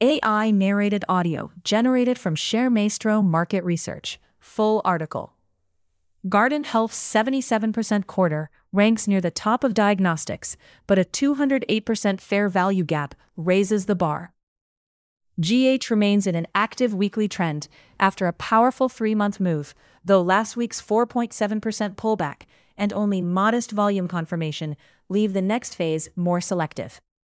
AI narrated audio generated from ShareMaestro Market Research. Full article. Guardant Health's 77% quarter ranks near the top of diagnostics, but a 208% fair value gap raises the bar. GH remains in an active weekly trend after a powerful 3-month move, though last week's 4.7% pullback and only modest volume confirmation leave the next phase more selective.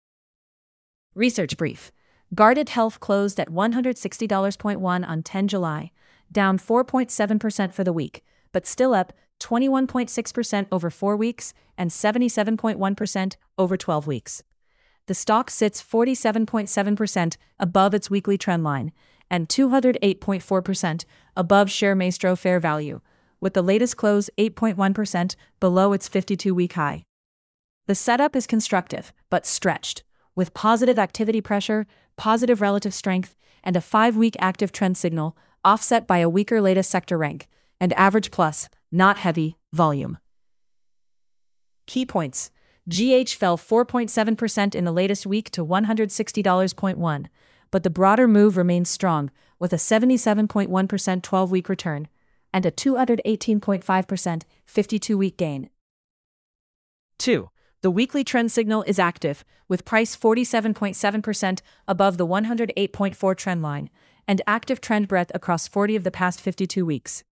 Research brief. Guardant Health closed at $160.1 on 10 July, down 4.7% for the week, but still up 21.6% over 4 weeks and 77.1% over 12 weeks. The stock sits 47.7% above its weekly trendline and 208.4% above ShareMaestro fair value, with the latest close 8.1% below its 52-week high. The setup is constructive, but stretched, with positive activity pressure, positive relative strength, and a 5-week active trend signal, offset by a weaker latest sector rank, and average plus, not heavy, volume. Key points. GH fell 4.7% in the latest week to $160.1, but the broader move remains strong, with a 77.1% 12-week return and a 218.5% 52-week gain. 2. The weekly trend signal is active, with price 47.7% above the 108.4 trend line, and active trend breadth across 40 of the past 52 weeks.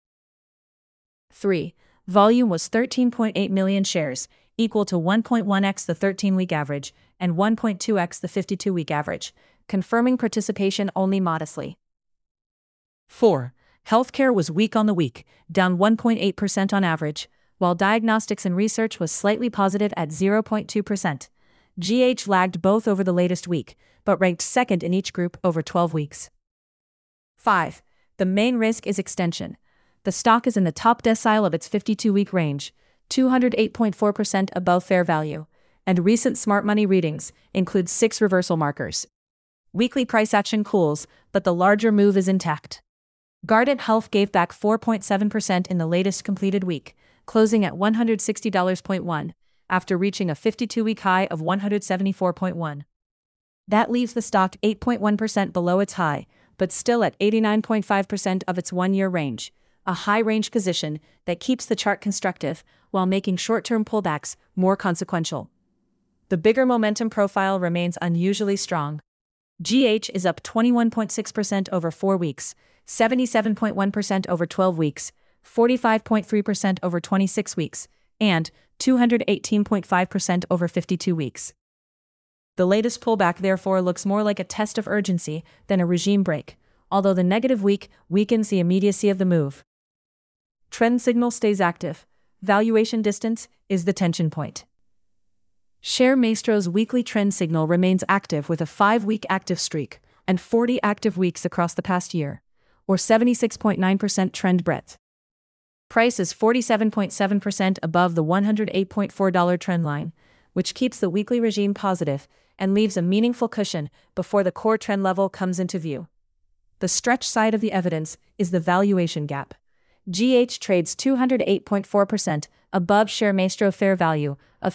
3. Volume was 13.8 million shares, equal to 1.1x the 13-week average and 1.2x the 52-week average, confirming participation only modestly. 4. Healthcare was weak on the week, down 1.8% on average, while diagnostics and research was slightly positive at 0.2%. GH lagged both over the latest week, but ranked second in each group over 12 weeks. 5. The main risk is extension. The stock is in the top decile of its 52-week range, 208.4% above fair value, and recent smart money readings include 6 reversal markers. Weekly price action cools, but the larger move is intact. Guardant Health gave back 4.7% in the latest completed week, closing at $160.1, after reaching a 52-week high of $174.1. That leaves the stock 8.1% below its high, but still at 89.5% of its 1-year range, a high-range position that keeps the chart constructive while making short-term pullbacks more consequential. The bigger momentum profile remains unusually strong. GH is up 21.6% over 4 weeks, 77.1% over 12 weeks, 45.3% over 26 weeks, and 218.5% over 52 weeks. The latest pullback therefore looks more like a test of urgency than a regime break, although the negative week weakens the immediacy of the move. Trend signal stays active. Valuation distance is the tension point. ShareMaestro's weekly trend signal remains active with a 5-week active streak and 40 active weeks across the past year, or 76.9% trend breadth. Price is 47.7% above the $108.4 trend line, which keeps the weekly regime positive and leaves a meaningful cushion before the core trend level comes into view. The stretch side of the evidence is the valuation gap. GH trades 208.4% above ShareMaestro fair value of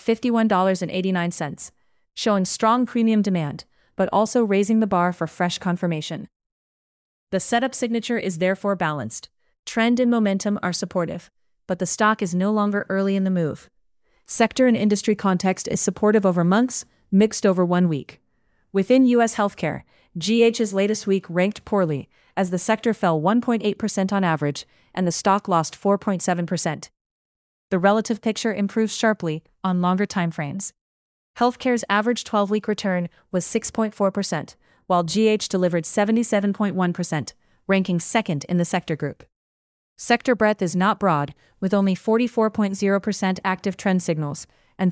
$51.89, showing strong premium demand, but also raising the bar for fresh confirmation. The setup signature is therefore balanced. Trend and momentum are supportive, but the stock is no longer early in the move. Sector and industry context is supportive over months, mixed over 1 week. Within U.S. healthcare, GH's latest week ranked poorly, as the sector fell 1.8% on average and the stock lost 4.7%. The relative picture improves sharply on longer timeframes. Healthcare's average 12-week return was 6.4%, while GH delivered 77.1%, ranking second in the sector group. Sector breadth is not broad, with only 44.0% active trend signals and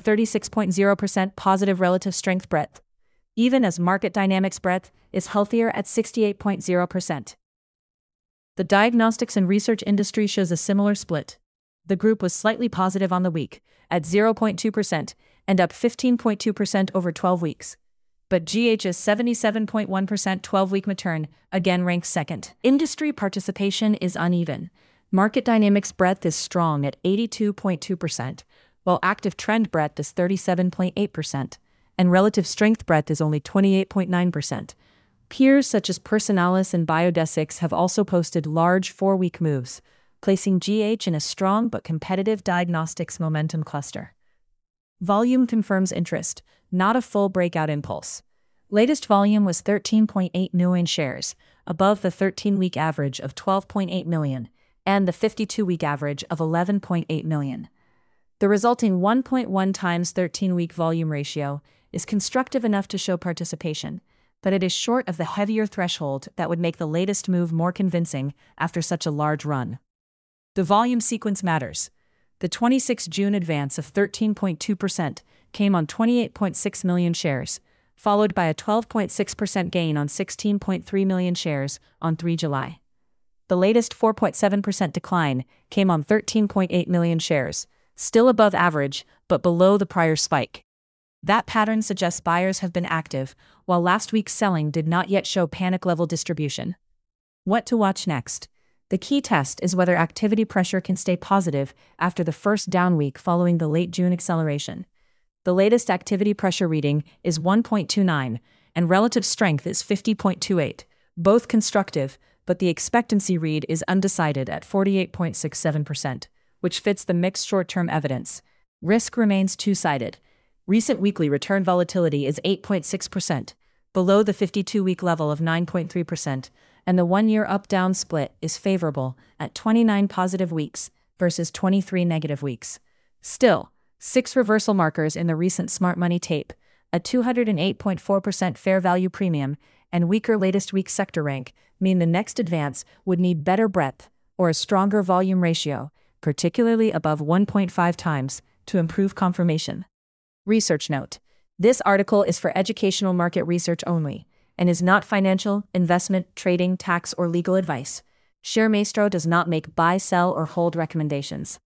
36.0% positive relative strength breadth, even as market dynamics breadth is healthier at 68.0%. The diagnostics and research industry shows a similar split. The group was slightly positive on the week, at 0.2%, and up 15.2% over 12 weeks. But GH's 77.1% 12-week return again ranks second. Industry participation is uneven. Market dynamics breadth is strong at 82.2%, while active trend breadth is 37.8%, and relative strength breadth is only 28.9%, Peers such as Personalis and Biodesix have also posted large 4-week moves, placing GH in a strong but competitive diagnostics momentum cluster. Volume confirms interest, not a full breakout impulse. Latest volume was 13.8 million shares, above the 13-week average of 12.8 million and the 52-week average of 11.8 million. The resulting 1.1 times 13-week volume ratio is constructive enough to show participation, but it is short of the heavier threshold that would make the latest move more convincing after such a large run. The volume sequence matters. The 26 June advance of 13.2% came on 28.6 million shares, followed by a 12.6% gain on 16.3 million shares on 3 July. The latest 4.7% decline came on 13.8 million shares, still above average but below the prior spike. That pattern suggests buyers have been active, while last week's selling did not yet show panic-level distribution. What to watch next? The key test is whether activity pressure can stay positive after the first down week following the late June acceleration. The latest activity pressure reading is 1.29, and relative strength is 50.28, both constructive, but the expectancy read is undecided at 48.67%, which fits the mixed short-term evidence. Risk remains two-sided. Recent weekly return volatility is 8.6%, below the 52-week level of 9.3%, and the one-year up-down split is favorable at 29 positive weeks versus 23 negative weeks. Still, 6 reversal markers in the recent smart money tape, a 208.4% fair value premium, and weaker latest week sector rank mean the next advance would need better breadth or a stronger volume ratio, particularly above 1.5 times, to improve confirmation. Research note: this article is for educational market research only and is not financial, investment, trading, tax, or legal advice. ShareMaestro does not make buy, sell, or hold recommendations.